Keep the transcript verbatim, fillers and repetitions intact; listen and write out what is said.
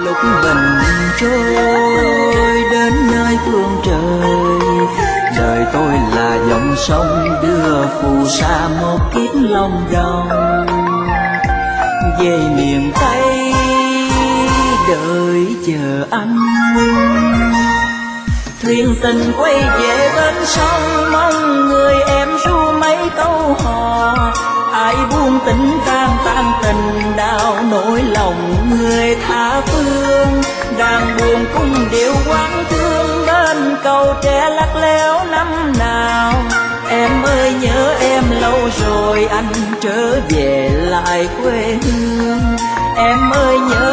lúc bình trôi đến nơi phương trời, đời tôi là dòng sông đưa phù sa một kiếp lòng đồng. Về miền Tây đợi chờ anh, thuyền tình quay về bên sông, mong người em ru mấy câu hò. Ai buông tình tan tan tình đau nỗi lòng người tha phương, đang buồn cung điệu quán thương bên cầu tre lắc léo năm nào. Em ơi nhớ em lâu rồi anh trở về lại quê hương, em ơi nhớ